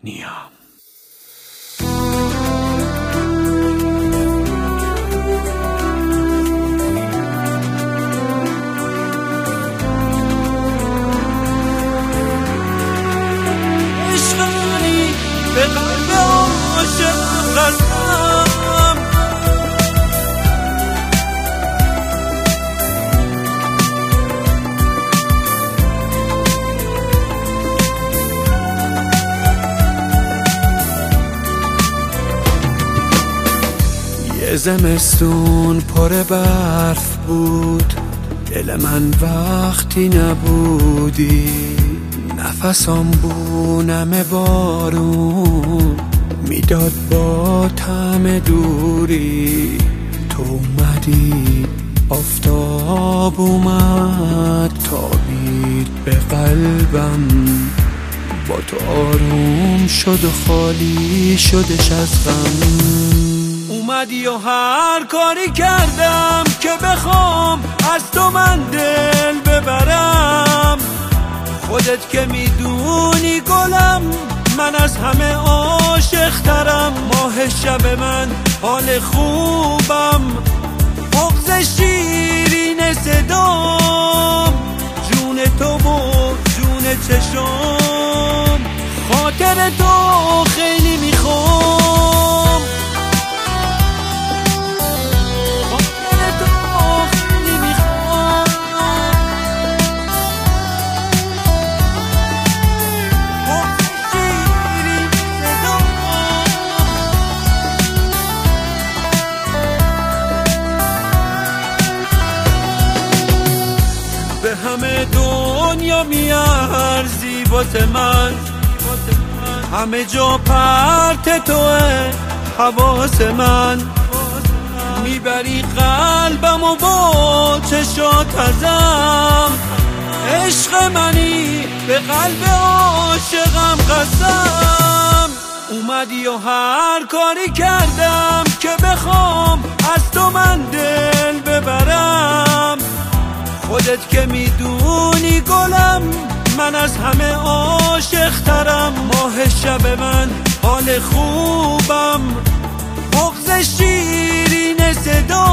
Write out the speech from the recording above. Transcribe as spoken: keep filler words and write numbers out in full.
نیام. عشقانی به قلب عاشق قسم، یه زمستون پر برف بود، دل من وقتی نبودی، نفسم بونم بارون میداد با طعم دوری. تو اومدی آفتاب اومد تابید به قلبم، با تو آروم شد و خالی شدش از غم. اومدی و هر کاری کردم که بخوام از تو من دل ببرم. خودت که میدونی گلم، من از همه عاشق ترم. ماه شب من حال خوبم، بغض شیرین صدام، جون تو و جون چشم، خاطر تو خیلی میخوام. به همه دنیا میارزی واسه من، همه جا پرت توه حواس من. میبری قلبم و با چشات ازم، عشق منی به قلب عاشقم قسم. اومدی و هر کاری کردم که بخوام از تو من دل ببرم. خودت که میدونی گلم، من از همه عاشق ترم. ماه شب من حال خوبم، بغض شیرین صدا،